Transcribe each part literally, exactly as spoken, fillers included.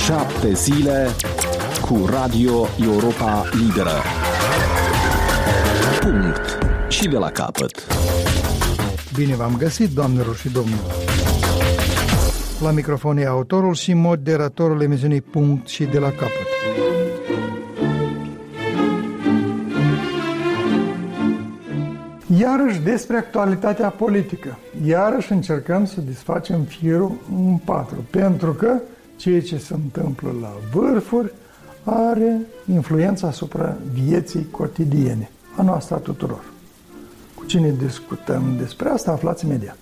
Șapte zile cu Radio Europa Liberă. Punct. Și de la capăt. Bine v-am găsit, doamnelor și domnilor. La microfon e autorul și moderatorul emisiunii Punct și de la capăt. Iarăși despre actualitatea politică. Iarăși încercăm să desfacem firul în patru, pentru că ceea ce se întâmplă la vârfuri are influență asupra vieții cotidiene, a noastră a tuturor. Cu cine discutăm despre asta, aflați imediat.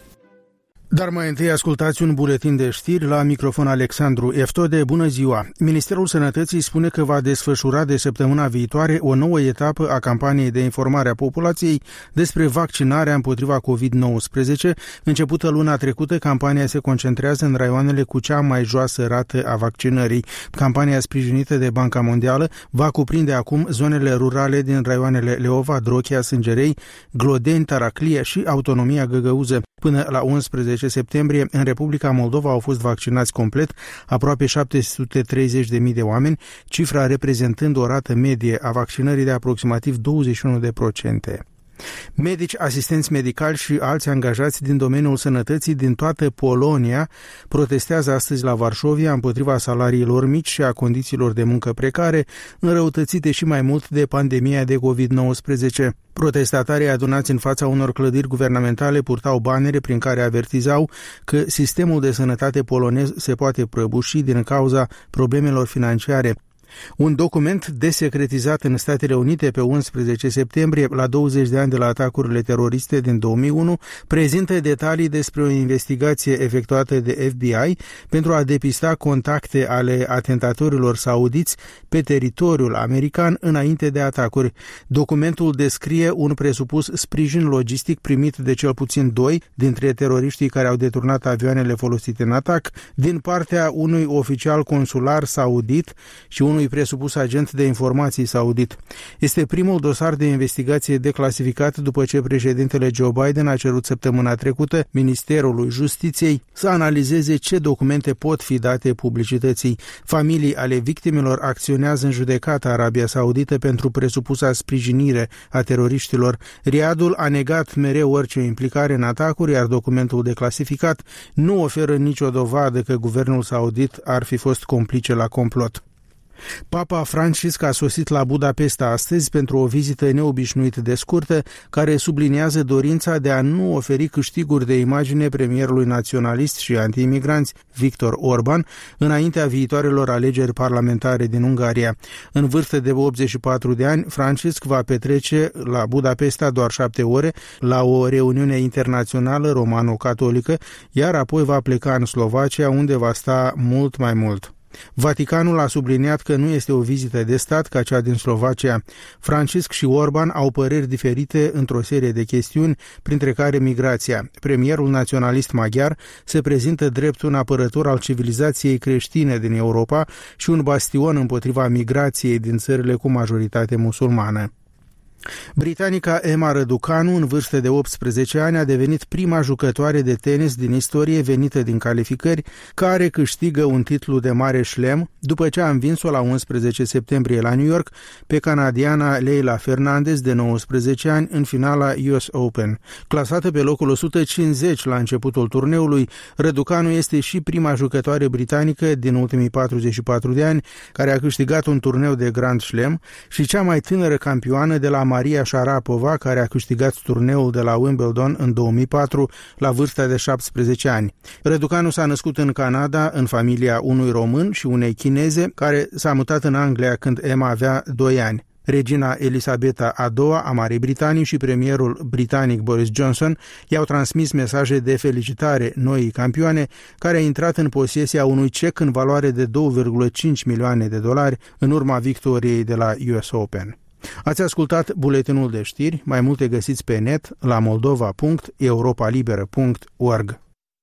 Dar mai întâi ascultați un buletin de știri. La microfon Alexandru Eftode. Bună ziua! Ministerul Sănătății spune că va desfășura de săptămâna viitoare o nouă etapă a campaniei de informare a populației despre vaccinarea împotriva covid nouăsprezece. Începută luna trecută, campania se concentrează în raioanele cu cea mai joasă rată a vaccinării. Campania sprijinită de Banca Mondială va cuprinde acum zonele rurale din raioanele Leova, Drochea, Sângerei, Glodeni, Taraclia și Autonomia Găgăuză. Până la unsprezece septembrie, în Republica Moldova au fost vaccinați complet aproape șapte sute treizeci de mii de oameni, cifra reprezentând o rată medie a vaccinării de aproximativ douăzeci și unu de procente. Medici, asistenți medicali și alți angajați din domeniul sănătății din toată Polonia protestează astăzi la Varșovia împotriva salariilor mici și a condițiilor de muncă precare, înrăutățite și mai mult de pandemia de covid nouăsprezece. Protestatarii adunați în fața unor clădiri guvernamentale purtau banere prin care avertizau că sistemul de sănătate polonez se poate prăbuși din cauza problemelor financiare. Un document desecretizat în Statele Unite pe unsprezece septembrie, la douăzeci de ani de la atacurile teroriste din două mii unu, prezintă detalii despre o investigație efectuată de F B I pentru a depista contacte ale atentatorilor saudiți pe teritoriul american înainte de atacuri. Documentul descrie un presupus sprijin logistic primit de cel puțin doi dintre teroriștii care au deturnat avioanele folosite în atac, din partea unui oficial consular saudit și unui presupus agent de informații saudit. Este primul dosar de investigație declasificat după ce președintele Joe Biden a cerut săptămâna trecută Ministerului Justiției să analizeze ce documente pot fi date publicității. Familii ale victimelor acționează în judecată Arabia Saudită pentru presupusa sprijinire a teroriștilor. Riadul a negat mereu orice implicare în atacuri, iar documentul declasificat nu oferă nicio dovadă că guvernul saudit ar fi fost complice la complot. Papa Francisc a sosit la Budapesta astăzi pentru o vizită neobișnuit de scurtă, care subliniază dorința de a nu oferi câștiguri de imagine premierului naționalist și anti-imigranți Viktor Orban înaintea viitoarelor alegeri parlamentare din Ungaria. În vârstă de optzeci și patru de ani, Francisc va petrece la Budapesta doar șapte ore la o reuniune internațională romano-catolică, iar apoi va pleca în Slovacia, unde va sta mult mai mult. Vaticanul a subliniat că nu este o vizită de stat ca cea din Slovacia. Francisc și Orban au păreri diferite într-o serie de chestiuni, printre care migrația. Premierul naționalist maghiar se prezintă drept un apărător al civilizației creștine din Europa și un bastion împotriva migrației din țările cu majoritate musulmană. Britanica Emma Răducanu, în vârstă de optsprezece ani, a devenit prima jucătoare de tenis din istorie venită din calificări care câștigă un titlu de mare șlem după ce a învins-o la unsprezece septembrie la New York pe canadiana Leila Fernandez de nouăsprezece ani în finala U S Open. Clasată pe locul o sută cincizeci la începutul turneului, Răducanu este și prima jucătoare britanică din ultimii patruzeci și patru de ani care a câștigat un turneu de Grand Slam și cea mai tânără campioană de la Maria Sharapova, care a câștigat turneul de la Wimbledon în două mii patru la vârsta de șaptesprezece ani. Răducanu s-a născut în Canada în familia unui român și unei chineze care s-a mutat în Anglia când Emma avea doi ani. Regina Elisabeta a doua a Marii Britanii și premierul britanic Boris Johnson i-au transmis mesaje de felicitare noii campioane, care a intrat în posesia unui cec în valoare de două virgulă cinci milioane de dolari în urma victoriei de la U S Open. Ați ascultat buletinul de știri, mai multe găsiți pe net la moldova punct europa liberă punct org.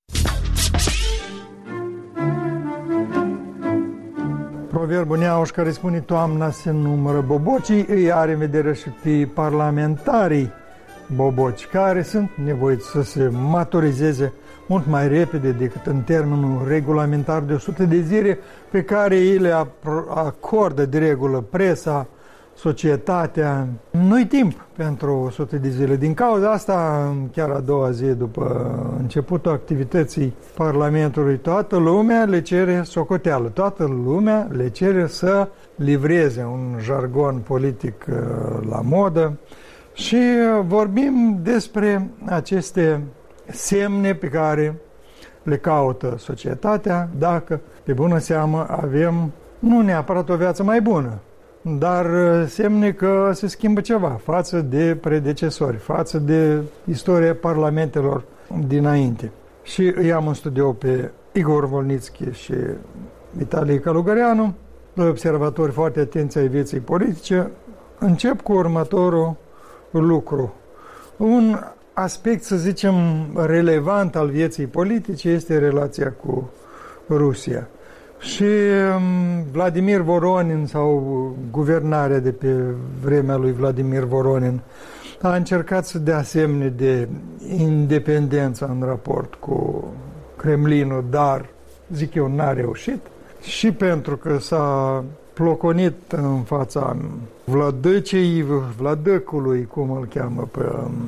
Proverbul neauș care spune toamna se numără bobocii, îi are în vedere și pe parlamentarii boboci care sunt nevoiți să se maturizeze mult mai repede decât în termenul regulamentar de o sută de zile pe care ei le acordă de regulă presa, societatea. Nu-i timp pentru o sută de zile. Din cauza asta, chiar a doua zi după începutul activității Parlamentului, toată lumea le cere socoteală, toată lumea le cere să livreze un jargon politic la modă și vorbim despre aceste semne pe care le caută societatea dacă, pe bună seamă, avem nu neapărat o viață mai bună, dar semne că se schimbă ceva față de predecesori, față de istoria parlamentelor dinainte. Și îi am în studio pe Igor Volnitski și Vitalie Călugăreanu, doi observatori foarte atenți ai vieții politice. Încep cu următorul lucru. Un aspect, să zicem, relevant al vieții politice este relația cu Rusia. Și Vladimir Voronin sau guvernarea de pe vremea lui Vladimir Voronin a încercat să dea semne de independență în raport cu Kremlinul, dar, zic eu, n-a reușit. Și pentru că s-a ploconit în fața vladăcei, vladăcului, cum îl cheamă pe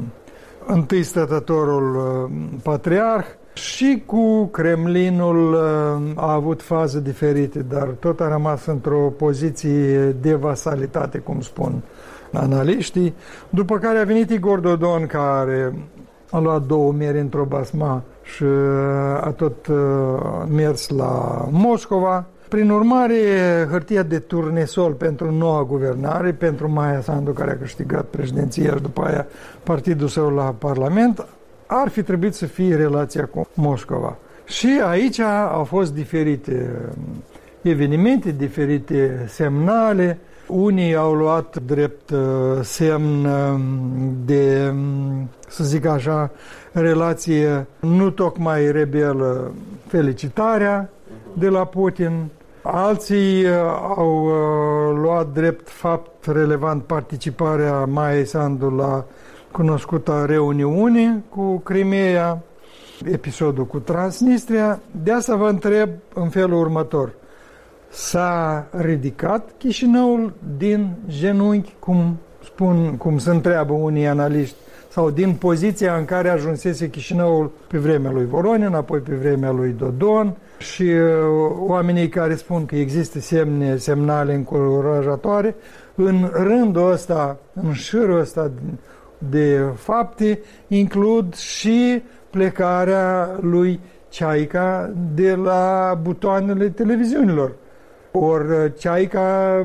întâi stătătorul patriarh, și cu Kremlinul a avut faze diferite, dar tot a rămas într-o poziție de vasalitate, cum spun analiștii, după care a venit Igor Dodon, care a luat două mieri într-o basma și a tot mers la Moscova. Prin urmare, hârtia de turnesol pentru noua guvernare, pentru Maia Sandu, care a câștigat președinția și după aia partidul său la Parlament, ar fi trebuit să fie relația cu Moscova. Și aici au fost diferite evenimente, diferite semnale. Unii au luat drept semn de, să zic așa, relație nu tocmai rebelă, felicitarea de la Putin. Alții au luat drept fapt relevant participarea Maiei Sandu la cunoscuta reuniune cu Crimea, episodul cu Transnistria. De asta vă întreb în felul următor. S-a ridicat Chișinăul din genunchi, cum spun, cum se întreabă unii analiști, sau din poziția în care ajunsese Chișinăul pe vremea lui Voronin, apoi pe vremea lui Dodon, și uh, oamenii care spun că există semne, semnale încurajatoare, în rândul ăsta, în șirul ăsta de fapte, includ și plecarea lui Ceaica de la butoanele televiziunilor. Ori Ceaica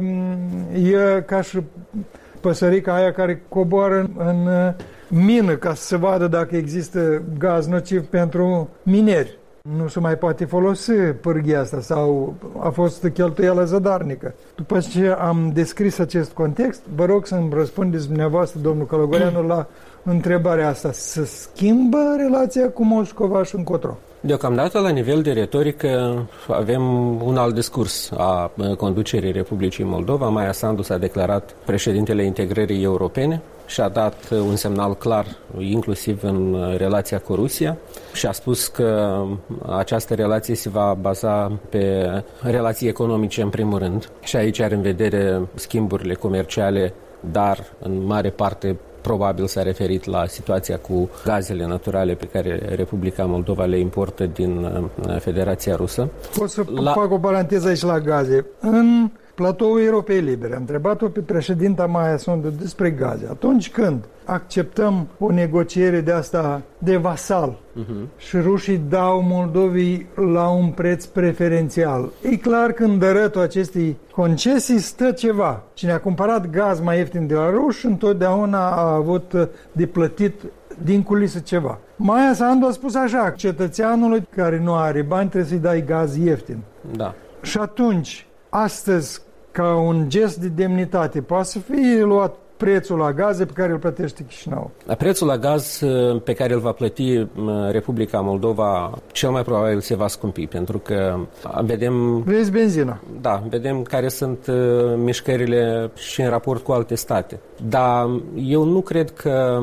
e ca și păsărica aia care coboară în, în mină ca să se vadă dacă există gaz nociv pentru mineri. Nu se mai poate folosi pârghia asta sau a fost cheltuială zadarnică. După ce am descris acest context, vă rog să-mi răspundeți dumneavoastră, domnul Călugăreanu, la întrebarea asta. Se schimbă relația cu Moscova și încotro? Deocamdată, la nivel de retorică, avem un alt discurs a conducerii Republicii Moldova. Maia Sandu s-a declarat președintele integrării europene și a dat un semnal clar, inclusiv în relația cu Rusia, și a spus că această relație se va baza pe relații economice în primul rând. Și aici are în vedere schimburile comerciale, dar în mare parte probabil s-a referit la situația cu gazele naturale pe care Republica Moldova le importă din Federația Rusă. Pot să la... fac o paranteză aici la gaze. În platoul Europei Libere, am întrebat-o pe președinta Maia Sandu despre gaze. Atunci când acceptăm o negociere de asta de vasal uh-huh. și rușii dau Moldovei la un preț preferențial, e clar că în dărătul acestei concesii stă ceva. Cine a cumpărat gaz mai ieftin de la ruși, întotdeauna a avut de plătit din culisă ceva. Maia Sandu a spus așa, cetățeanului care nu are bani trebuie să-i dai gaz ieftin. Da. Și atunci, astăzi, ca un gest de demnitate, poate să fie luat prețul la gaze pe care îl plătește Chișinău. Prețul la gaz pe care îl va plăti Republica Moldova cel mai probabil se va scumpi, pentru că vedem... Vezi benzina. Da, vedem care sunt mișcările și în raport cu alte state. Dar eu nu cred că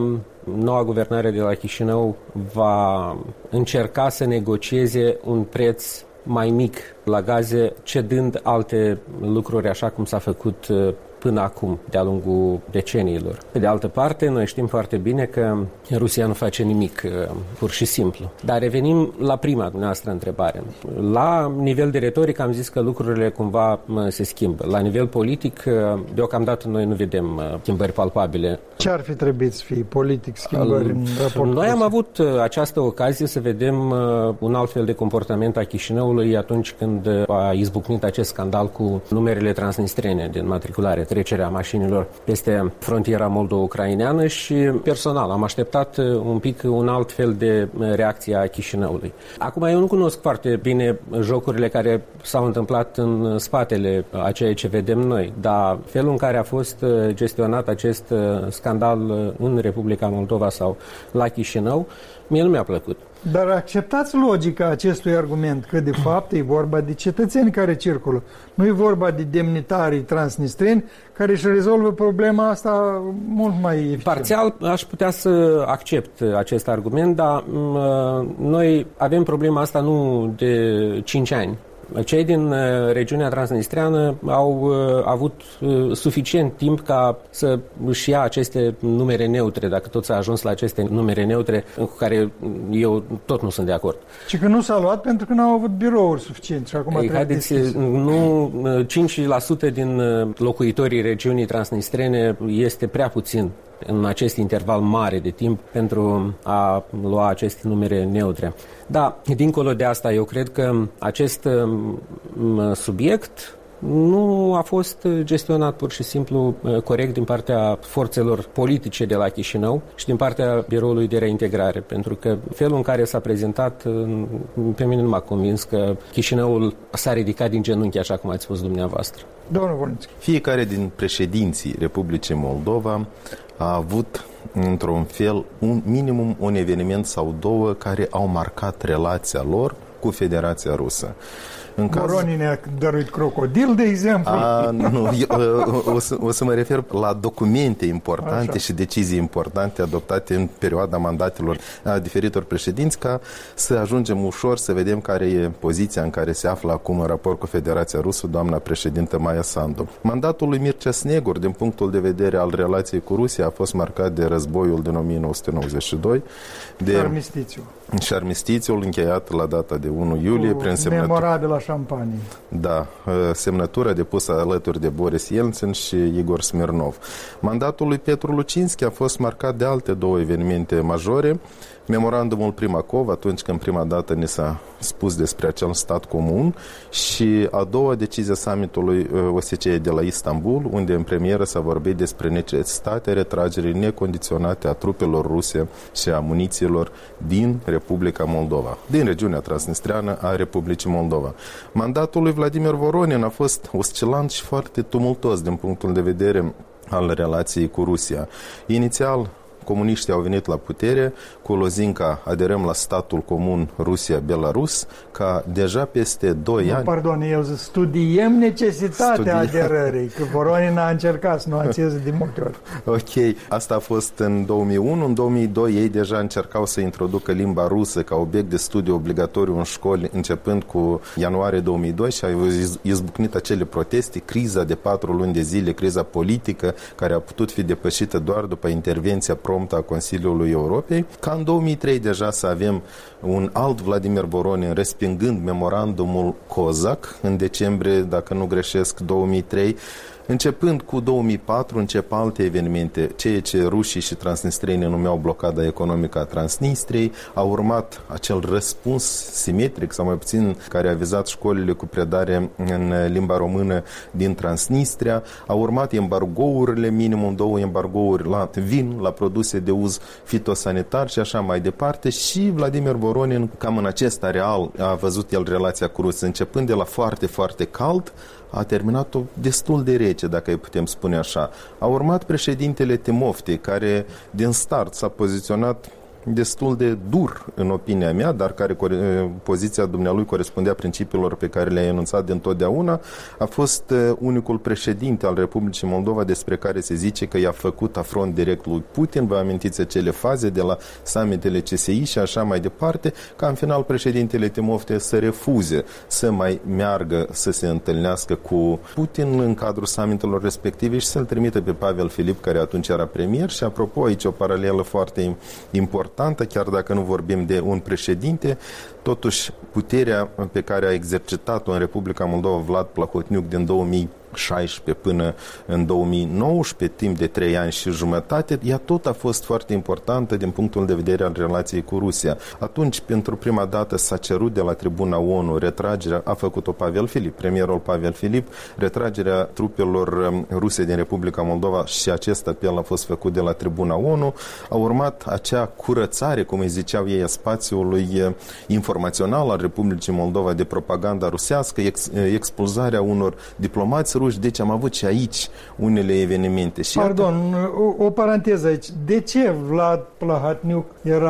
noua guvernare de la Chișinău va încerca să negocieze un preț mai mic la gaze, cedând alte lucruri așa cum s-a făcut până acum, de-a lungul deceniilor. Pe de altă parte, noi știm foarte bine că Rusia nu face nimic, pur și simplu. Dar revenim la prima dumneavoastră întrebare. La nivel de retorică am zis că lucrurile cumva se schimbă. La nivel politic, deocamdată noi nu vedem schimbări palpabile. Ce ar fi trebuit să fie politic schimbări în raport? Noi am avut această ocazie să vedem un alt fel de comportament a Chișinăului atunci când a izbucnit acest scandal cu numerele transnistrene din matriculare, trecerea mașinilor peste frontiera moldo-ucraineană și personal am așteptat un pic un alt fel de reacție a Chișinăului. Acum eu nu cunosc foarte bine jocurile care s-au întâmplat în spatele a ceea ce vedem noi, dar felul în care a fost gestionat acest scandal în Republica Moldova sau la Chișinău, mie nu mi-a plăcut. Dar acceptați logica acestui argument că de fapt e vorba de cetățeni care circulă. Nu e vorba de demnitarii transnistreni care își rezolvă problema asta mult mai eficient. Parțial aș putea să accept acest argument, dar m- noi avem problema asta nu de cinci ani. Cei din regiunea transnistreană au avut suficient timp ca să își ia aceste numere neutre, dacă tot s-a ajuns la aceste numere neutre, cu care eu tot nu sunt de acord. Și că nu s-a luat pentru că n-au avut birouri suficiente și acum Ei, trebuie haideți, deschis. nu, cinci la sută din locuitorii regiunii transnistrene este prea puțin în acest interval mare de timp pentru a lua aceste numere neutre. Da, dincolo de asta, eu cred că acest subiect nu a fost gestionat pur și simplu corect din partea forțelor politice de la Chișinău și din partea Biroului de Reintegrare, pentru că felul în care s-a prezentat, pe mine nu m-a convins că Chișinăul s-a ridicat din genunchi, așa cum ați spus dumneavoastră. Domnul Volnițchi. Fiecare din președinții Republicii Moldova a avut, într-un fel, un minimum un eveniment sau două care au marcat relația lor cu Federația Rusă. În Voronin caz... ne-a dăruit crocodil, de exemplu. A, nu, eu, o, să, o să mă refer la documente importante Așa. și decizii importante adoptate în perioada mandatelor a diferitor președinți, ca să ajungem ușor să vedem care e poziția în care se află acum în raport cu Federația Rusă doamna președintă Maia Sandu. Mandatul lui Mircea Snegur, din punctul de vedere al relației cu Rusia, a fost marcat de războiul din o mie nouă sute nouăzeci și doi, de armistițiu. Și armistițiul încheiat la data de unu iulie cu prin semnătură. Memora de la Șampanie. Da, semnătura depusă alături de Boris Yeltsin și Igor Smirnov. Mandatul lui Petru Lucinski a fost marcat de alte două evenimente majore. Memorandumul Primakov, atunci când prima dată ni s-a spus despre acel stat comun, și a doua decizie summitului O S C E de la Istanbul, unde în premieră s-a vorbit despre necesitatea retragerii necondiționate a trupelor ruse și a munițiilor din Republica Moldova, din regiunea transnistreană a Republicii Moldova. Mandatul lui Vladimir Voronin a fost oscilant și foarte tumultos din punctul de vedere al relației cu Rusia. Inițial, comuniștii au venit la putere cu lozinca aderăm la statul comun Rusia-Belarus, ca deja peste doi nu, ani... Pardon, eu zic, studiem necesitatea Studia... aderării, că Voronin a încercat să nuanțeze de multe ori. Ok, asta a fost în două mii unu, în două mii doi ei deja încercau să introducă limba rusă ca obiect de studiu obligatoriu în școli, începând cu ianuarie două mii doi, și au izbucnit acele proteste, criza de patru luni de zile, criza politică, care a putut fi depășită doar după intervenția pro a Consiliului Europei, ca în două mii trei deja să avem un alt Vladimir Voronin respingând memorandumul Cozac în decembrie, dacă nu greșesc, două mii trei. Începând cu două mii patru încep alte evenimente, ceea ce rușii și transnistrenii numeau blocada economică a Transnistriei. A urmat acel răspuns simetric, sau mai puțin, care a vizat școlile cu predare în limba română din Transnistria. A urmat embargourile, minimum două embargouri la vin, la produse de uz fitosanitar și așa mai departe. Și Vladimir Voronin, cam în acest areal, a văzut el relația cu Rusia, începând de la foarte, foarte cald, a terminat-o destul de rece, dacă îi putem spune așa. A urmat președintele Timofte, care din start s-a poziționat destul de dur, în opinia mea, dar care poziția dumnealui corespundea principiilor pe care le-a enunțat de întotdeauna, a fost unicul președinte al Republicii Moldova despre care se zice că i-a făcut afront direct lui Putin. Vă amintiți acele faze de la summitele C S I și așa mai departe, ca în final președintele Timofte să refuze să mai meargă să se întâlnească cu Putin în cadrul summitelor respective și să-l trimită pe Pavel Filip, care atunci era premier. Și apropo, aici o paralelă foarte importantă, chiar dacă nu vorbim de un președinte, totuși puterea pe care a exercitat-o în Republica Moldova Vlad Plahotniuc din două mii șaisprezece până în două mii nouăsprezece, timp de trei ani și jumătate, ea tot a fost foarte importantă din punctul de vedere al relației cu Rusia. Atunci, pentru prima dată, s-a cerut de la tribuna ONU retragerea, a făcut-o Pavel Filip, premierul Pavel Filip, retragerea trupelor ruse din Republica Moldova și acest apel a fost făcut de la tribuna ONU. A urmat acea curățare, cum îi ziceau ei, a spațiului informațional al Republicii Moldova de propaganda rusească, ex, expulzarea unor diplomați ruși, deci am avut și aici unele evenimente. Și Pardon, o, o paranteză aici. De ce Vlad Plahotniuc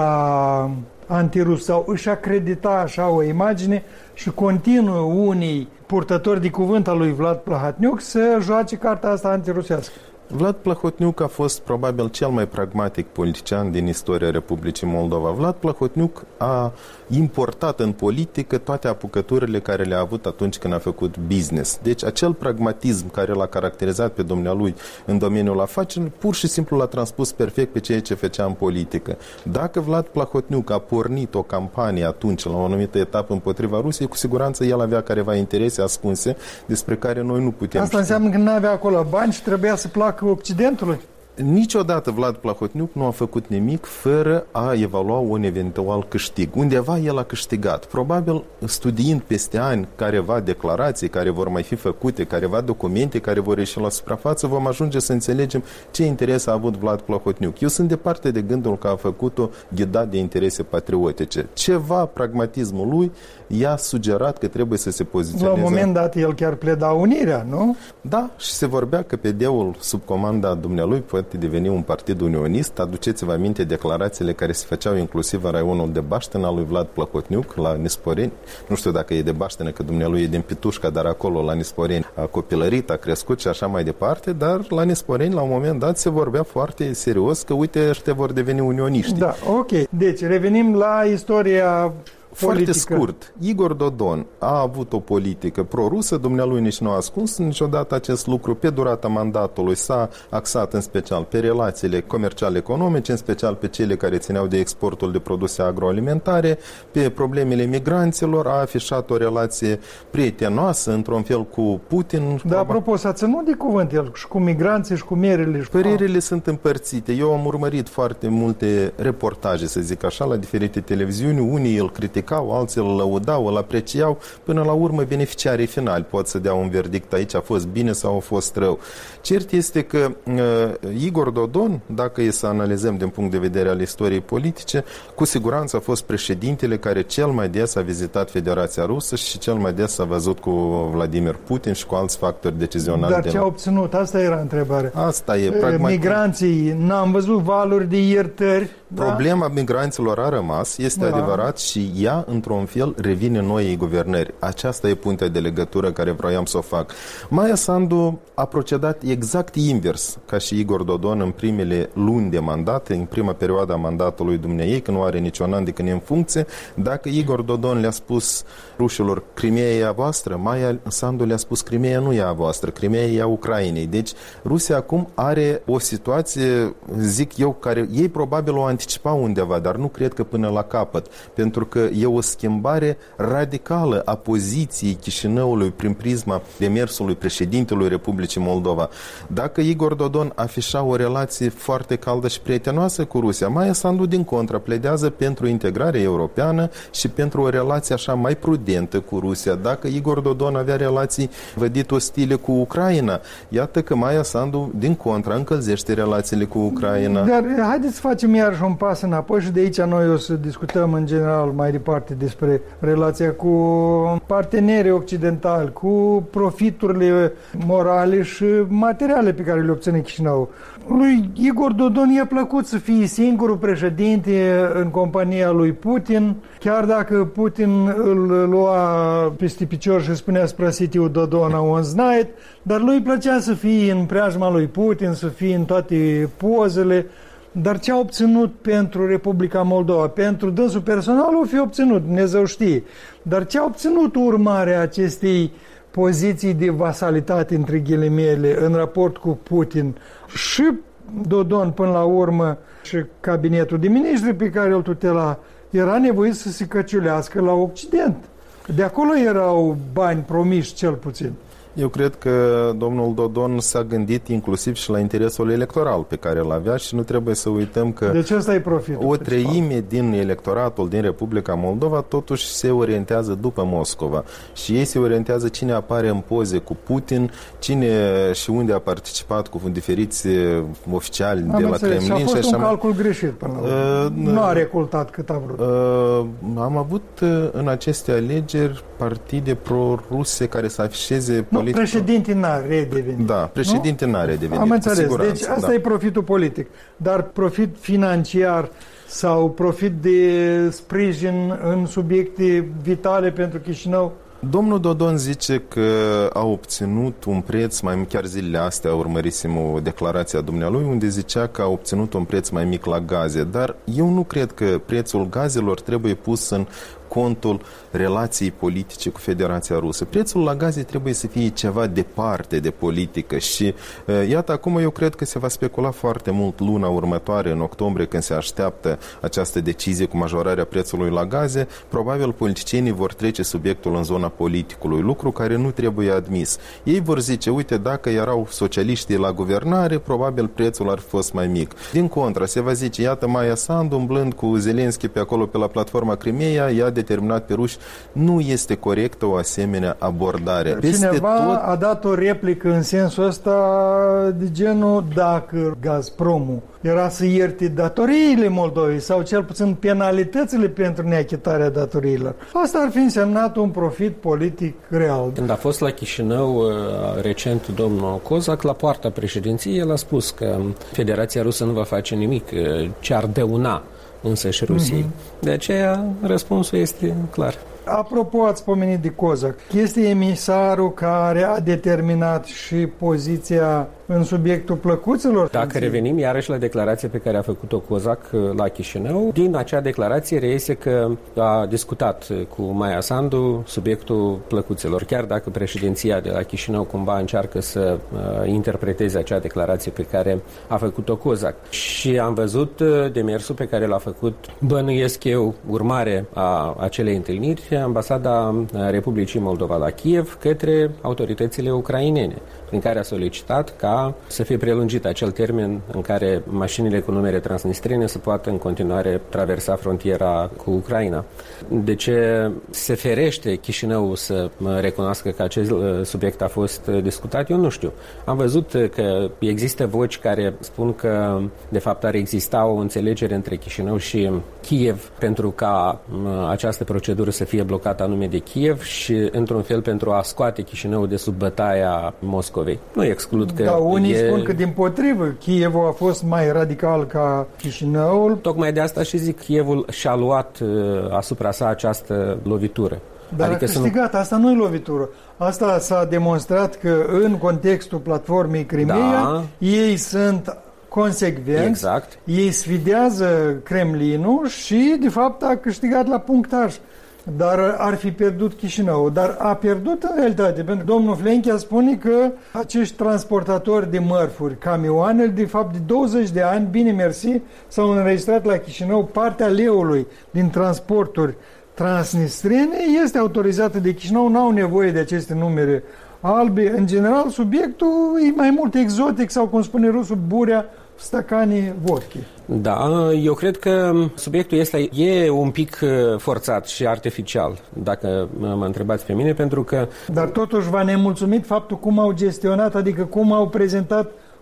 era antirus sau își acredita așa o imagine și continuă unii purtători de cuvânt al lui Vlad Plahotniuc să joace cartea asta antirusească? Vlad Plahotniuc a fost probabil cel mai pragmatic politician din istoria Republicii Moldova. Vlad Plahotniuc a importat în politică toate apucăturile care le-a avut atunci când a făcut business. Deci acel pragmatism care l-a caracterizat pe dumnealui în domeniul afacerilor, pur și simplu l-a transpus perfect pe ceea ce făcea în politică. Dacă Vlad Plahotniuc a pornit o campanie atunci, la o anumită etapă împotriva Rusiei, cu siguranță el avea careva interese ascunse despre care noi nu putem Asta ști. înseamnă că nu avea acolo bani și trebuia să placă Occidentului? Niciodată Vlad Plahotniuc nu a făcut nimic fără a evalua un eventual câștig. Undeva el a câștigat. Probabil studiind peste ani careva declarații care vor mai fi făcute, careva documente care vor ieși la suprafață, vom ajunge să înțelegem ce interes a avut Vlad Plahotniuc. Eu sunt departe de gândul că a făcut-o ghidat de interese patriotice. Ceva pragmatismul lui i-a sugerat că trebuie să se poziționeze. La un moment dat el chiar pleda unirea, nu? Da, și se vorbea că P D-ul sub comanda dumnealui poate deveni un partid unionist. Aduceți-vă aminte declarațiile care se făceau inclusiv în raionul de Baștenă al lui Vlad Plahotniuc, la Nisporeni. Nu știu dacă e de Baștenă, că dumnealui e din Pitușca, dar acolo, la Nisporeni, a copilărit, a crescut și așa mai departe, dar la Nisporeni, la un moment dat, se vorbea foarte serios că, uite, ăștia vor deveni unioniști. Da, ok. Deci, revenim la istoria Foarte politică. scurt, Igor Dodon a avut o politică pro-rusă, dumnealui nici nu a ascuns niciodată acest lucru. Pe durata mandatului s-a axat în special pe relațiile comerciale economice, în special pe cele care țineau de exportul de produse agroalimentare, pe problemele migranților, a afișat o relație prietenoasă, într-un fel, cu Putin. Dar, apropo, s-a ținut de cuvânt el și cu migranții și cu mierile. Și Părerile sunt împărțite. Eu am urmărit foarte multe reportaje, să zic așa, la diferite televiziuni. Unii îl criticau, alții îl lăudau, îl apreciau. Până la urmă, beneficiarii finali pot să dea un verdict aici, a fost bine sau a fost rău. Cert este că uh, Igor Dodon, dacă e să analizăm din punct de vedere al istoriei politice, cu siguranță a fost președintele care cel mai des a vizitat Federația Rusă și cel mai des a văzut cu Vladimir Putin și cu alți factori decizionali. Dar ce a obținut? Asta era întrebarea. Asta e pragmatic. Migranții, n-am văzut valuri de iertări. Problema da? migranților a rămas, este da. adevărat, și ea, într-un fel, revine noii guvernări. Aceasta e puntea de legătură care vroiam să o fac. Maia Sandu a procedat exact invers ca și Igor Dodon în primele luni de mandat, în prima perioadă a mandatului dumneei, când nu are niciun an de când e în funcție. Dacă Igor Dodon le-a spus rușilor, Crimea e a voastră, Maia Sandu le-a spus, Crimea nu e a voastră, Crimea e a Ucrainei. Deci Rusia acum are o situație, zic eu, care ei probabil o anticipa undeva, dar nu cred că până la capăt, pentru că e o schimbare radicală a poziției Chișinăului prin prisma demersului președintelui Republicii Moldova. Dacă Igor Dodon afișa o relație foarte caldă și prietenoasă cu Rusia, Maia Sandu din contră pledează pentru integrare europeană și pentru o relație așa mai prudentă cu Rusia. Dacă Igor Dodon avea relații vădit ostile cu Ucraina, iată că Maia Sandu din contră încălzește relațiile cu Ucraina. Dar haideți să facem iarăși un pas înapoi și de aici noi o să discutăm în general mai departe despre relația cu partenerii occidentali, cu profiturile morale și materiale pe care le obține Chișinău. Lui Igor Dodon i-a plăcut să fie singurul președinte în compania lui Putin, chiar dacă Putin îl lua peste picior și spunea sprasitiu Dodona on znait, dar lui îi plăcea să fie în preajma lui Putin, să fie în toate pozele. Dar ce a obținut pentru Republica Moldova? Pentru dânsul personal o fi obținut, Dumnezeu știe. Dar ce a obținut urmarea acestei poziții de vasalitate, între ghilimele, în raport cu Putin? Și Dodon, până la urmă, și cabinetul de miniștri pe care îl tutela, era nevoit să se căciulească la Occident. De acolo erau bani promiși, cel puțin. Eu cred că domnul Dodon s-a gândit inclusiv și la interesul electoral pe care îl avea și nu trebuie să uităm că deci ăsta e profitul o principal. treime din electoratul din Republica Moldova totuși se orientează după Moscova și ei se orientează cine apare în poze cu Putin, cine și unde a participat cu diferiți oficiali Am de la înțeles. Kremlin. Și a fost și un așa calcul greșit până la urmă. Uh, nu a recoltat cât a vrut. Uh, am avut în aceste alegeri partide pro-ruse care să afișeze Nu, președinte n-a redevenit. Da, președinte n-a redevenit. Am înțeles. Deci asta da. e profitul politic. Dar profit financiar sau profit de sprijin în subiecte vitale pentru Chișinău? Domnul Dodon zice că a obținut un preț mai mic, chiar zilele astea urmărisem o declarație a dumnealui unde zicea că a obținut un preț mai mic la gaze, dar eu nu cred că prețul gazelor trebuie pus în contul relației politice cu Federația Rusă. Prețul la gaze trebuie să fie ceva departe de politică și uh, iată, acum eu cred că se va specula foarte mult luna următoare, în octombrie, când se așteaptă această decizie cu majorarea prețului la gaze. Probabil politicienii vor trece subiectul în zona politicului, lucru care nu trebuie admis. Ei vor zice, uite, dacă erau socialiștii la guvernare, probabil prețul ar fi fost mai mic. Din contra, se va zice, iată, Maia Sandu, umblând cu Zelenski pe acolo, pe la platforma Crimeea, i-a determinat pe ruși. Nu este corectă o asemenea abordare. Peste Cineva tot... a dat o replică în sensul ăsta de genul, dacă Gazpromul era să ierte datoriile Moldovei sau cel puțin penalitățile pentru neachitarea datoriilor, asta ar fi însemnat un profit politic real. Când a fost la Chișinău recent domnul Cozac, la poarta președinției, el a spus că Federația Rusă nu va face nimic ce ar dăuna însăși Rusiei. Mm-hmm. De aceea răspunsul este clar. Apropo, ați pomenit de Cozac. Este emisarul care a determinat și poziția în subiectul plăcuțelor? Dacă revenim iarăși la declarația pe care a făcut-o Cozac la Chișinău, din acea declarație reiese că a discutat cu Maia Sandu subiectul plăcuțelor, chiar dacă președinția de la Chișinău cumva încearcă să uh, interpreteze acea declarație pe care a făcut-o Cozac. Și am văzut uh, demersul pe care l-a făcut, bănuiesc eu, urmare a acelei întâlniri, Ambasada Republicii Moldova la Kiev către autoritățile ucrainene, prin care a solicitat ca să fie prelungit acel termen în care mașinile cu numere transnistrene să poată în continuare traversa frontiera cu Ucraina. De ce se ferește Chișinău să recunoască că acest subiect a fost discutat, eu nu știu. Am văzut că există voci care spun că de fapt ar exista o înțelegere între Chișinău și Kiev pentru ca această procedură să fie blocată anume de Kiev și într-un fel pentru a scoate Chișinău de sub bătaia Moscovei. Nu exclud că... Da, unii e... spun că din potrivă Kievul a fost mai radical ca Chișinăul. Tocmai de asta și zic, Kievul și-a luat uh, asupra sa această lovitură. Dar adică a câștigat, nu... asta nu e lovitură. Asta s-a demonstrat că în contextul platformei Crimeea, da. Ei sunt consecvenți, exact. Ei sfidează Kremlinul și de fapt a câștigat la punctaj. Dar ar fi pierdut Chișinău. Dar a pierdut în realitate, pentru că domnul Flenchea spune că acești transportatori de mărfuri, camioanele, de fapt de douăzeci de ani, bine mersi, s-au înregistrat la Chișinău. Partea leului din transporturi transnistrene este autorizată de Chișinău, n-au nevoie de aceste numere albe. În general, subiectul e mai mult exotic sau, cum spune rusul, burea stacanii vodki. Da, eu cred că subiectul ăsta e un pic forțat și artificial, dacă mă întrebați pe mine, pentru că... Dar totuși v-a nemulțumit faptul cum au gestionat, adică cum au prezentat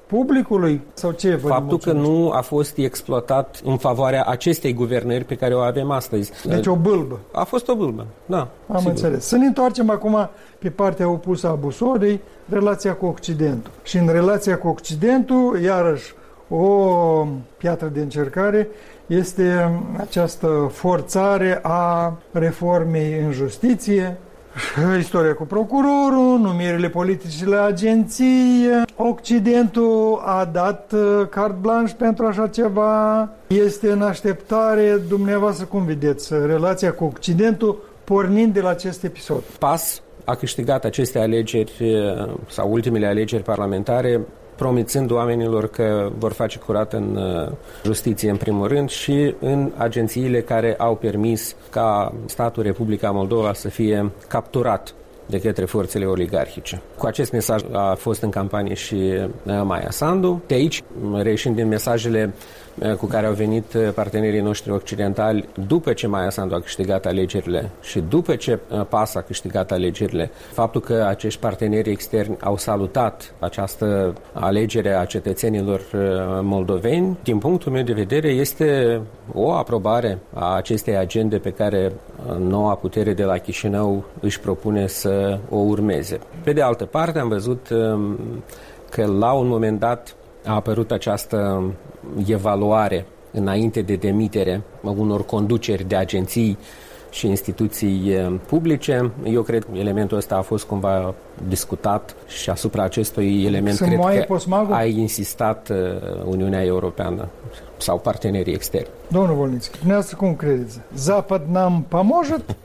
publicului sau ce? Faptul că nu a fost exploatat în favoarea acestei guvernări pe care o avem astăzi. Deci o bâlbă. A fost o bâlbă, da. Am sigur. înțeles. Să ne întoarcem acum pe partea opusă a busolei, relația cu Occidentul. Și în relația cu Occidentul, iarăși, o piatră de încercare este această forțare a reformei în justiție, istoria cu procurorul, numirile politice la agenție. Occidentul a dat carte blanche pentru așa ceva. Este în așteptare. Dumneavoastră cum vedeți relația cu Occidentul pornind de la acest episod? PAS a câștigat aceste alegeri sau ultimele alegeri parlamentare promițând oamenilor că vor face curat în justiție în primul rând și în agențiile care au permis ca statul Republica Moldova să fie capturat de către forțele oligarhice. Cu acest mesaj a fost în campanie și Maia Sandu. De aici, reieșind din mesajele cu care au venit partenerii noștri occidentali după ce Maia Sandu a câștigat alegerile și după ce PAS a câștigat alegerile, faptul că acești parteneri externi au salutat această alegere a cetățenilor moldoveni, din punctul meu de vedere, este o aprobare a acestei agende pe care noua putere de la Chișinău își propune să o urmeze. Pe de altă parte, am văzut că la un moment dat a apărut această evaluare înainte de demitere unor conduceri de agenții și instituții publice. Eu cred că elementul ăsta a fost cumva discutat și asupra acestui element Să cred că posmagul? a insistat Uniunea Europeană sau partenerii externi. Domnul Volnițchi, dumneavoastră cum credeți? Zapad n-am pomožet?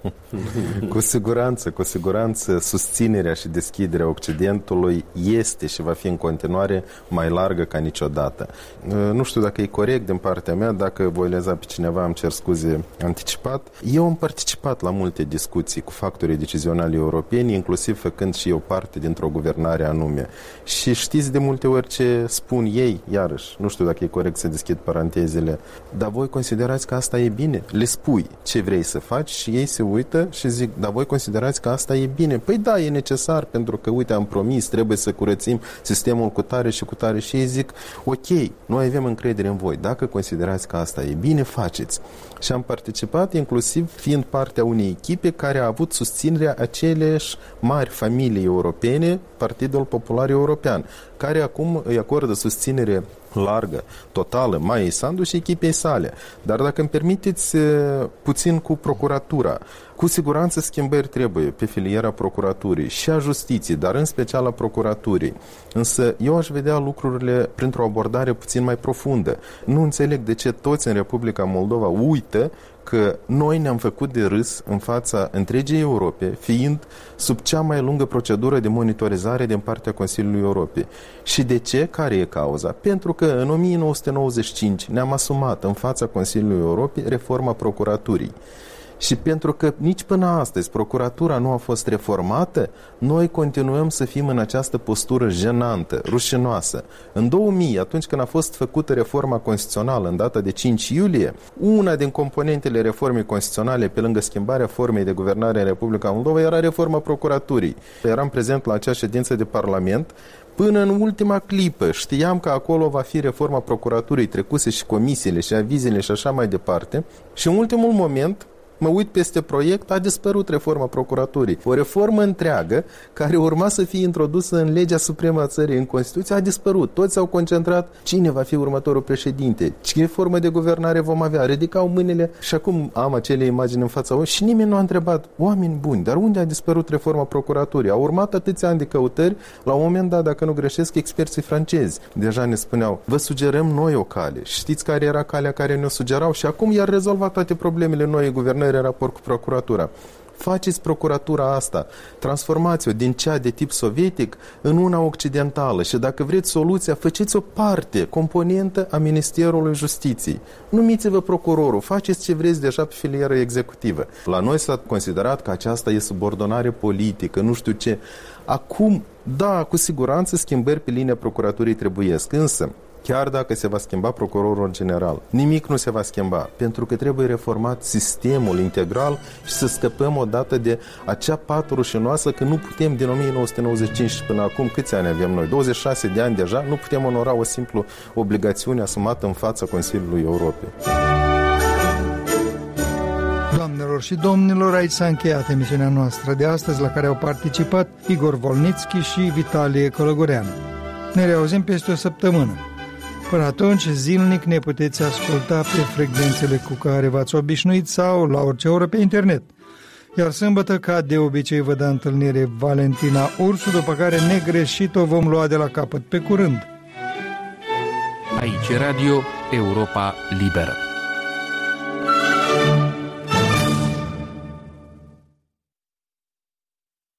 Cu siguranță, cu siguranță, susținerea și deschiderea Occidentului este și va fi în continuare mai largă ca niciodată. Nu știu dacă e corect din partea mea, dacă voi leza pe cineva, îmi cer scuze anticipat. Eu am participat la multe discuții cu factorii decizionali europeni, inclusiv făcând și eu parte dintr-o guvernare anume. Și știți de multe ori ce spun ei, iarăși, nu știu dacă e corect să deschid parantezele, dar voi considerați că asta e bine? Le spui ce vrei să faci și ei se uită și zic, dar voi considerați că asta e bine? Păi da, e necesar, pentru că, uite, am promis, trebuie să curățim sistemul cu tare și cu tare și ei zic, ok, noi avem încredere în voi, dacă considerați că asta e bine, faceți. Și am participat, inclusiv fiind partea unei echipe care a avut susținerea aceleași mari familii europene, Partidul Popular European, care acum îi acordă susținere largă, totală, Maiei Sandu și echipei sale. Dar dacă îmi permiteți puțin cu procuratura, cu siguranță schimbări trebuie pe filiera procuraturii și a justiției, dar în special a procuraturii. Însă eu aș vedea lucrurile printr-o abordare puțin mai profundă. Nu înțeleg de ce toți în Republica Moldova uită că noi ne-am făcut de râs în fața întregii Europe, fiind sub cea mai lungă procedură de monitorizare din partea Consiliului Europei. Și de ce? Care e cauza? Pentru că în o mie nouă sute nouăzeci și cinci ne-am asumat în fața Consiliului Europei reforma procuraturii. Și pentru că nici până astăzi procuratura nu a fost reformată, noi continuăm să fim în această postură jenantă, rușinoasă. În două mii, atunci când a fost făcută reforma constituțională în data de cinci iulie, una din componentele reformei constituționale, pe lângă schimbarea formei de guvernare în Republica Moldova, era reforma procuraturii. Eram prezent la acea ședință de Parlament. Până în ultima clipă știam că acolo va fi reforma procuraturii, trecuse și comisiile și avizele și așa mai departe. Și în ultimul moment mă uit peste proiect, a dispărut reforma procuraturii. O reformă întreagă, care urma să fie introdusă în legea supremă a țării, în Constituție, a dispărut. Toți s-au concentrat cine va fi următorul președinte, ce formă de guvernare vom avea. Ridicau mâinile și acum am acele imagini în fața oamenilor și nimeni nu a întrebat, oameni buni, dar unde a dispărut reforma procuraturii? Au urmat atâția ani de căutări, la un moment dat, dacă nu greșesc, experții francezi deja ne spuneau, vă sugerăm noi o cale. Știți care era calea care ne-o sugerau? Și acum i-ar rezolva toate problemele noi guvernări în raport cu procuratura. Faceți procuratura asta, transformați-o din cea de tip sovietic în una occidentală și dacă vreți soluția, faceți o parte, componentă a Ministerului Justiției. Numiți-vă procurorul, faceți ce vreți deja pe filieră executivă. La noi s-a considerat că aceasta e subordonare politică, nu știu ce. Acum, da, cu siguranță schimbări pe linia procuraturii trebuiesc, însă chiar dacă se va schimba procurorul general. Nimic nu se va schimba, pentru că trebuie reformat sistemul integral și să scăpăm odată de acea pată rușinoasă că nu putem din o mie nouă sute nouăzeci și cinci și până acum, câți ani avem noi? douăzeci și șase de ani deja, nu putem onora o simplă obligațiune asumată în fața Consiliului Europei. Doamnelor și domnilor, aici s-a încheiat emisiunea noastră de astăzi, la care au participat Igor Volnitski și Vitalie Călăgoreanu. Ne reauzim peste o săptămână. Până atunci, zilnic ne puteți asculta pe frecvențele cu care v-ați obișnuit sau la orice oră pe internet. Iar sâmbătă, ca de obicei, vă dă întâlnire Valentina Ursu, după care negreșit o vom lua de la capăt. Pe curând! Aici Radio Europa Liberă.